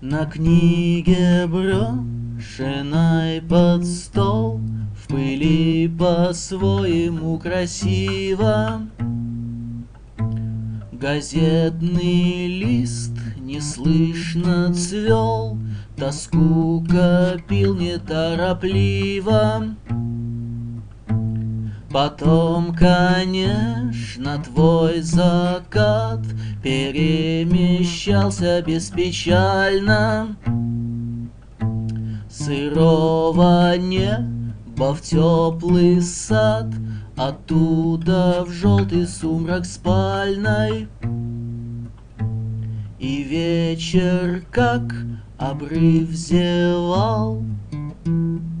На книге, брошенной под стол, в пыли по-своему красиво. Газетный лист неслышно цвел, тоску копил неторопливо. Потом, конечно, твой закат перемещался беспечально. Сырого неба в теплый сад, оттуда в желтый сумрак спальной. И вечер, как обрыв, зевал,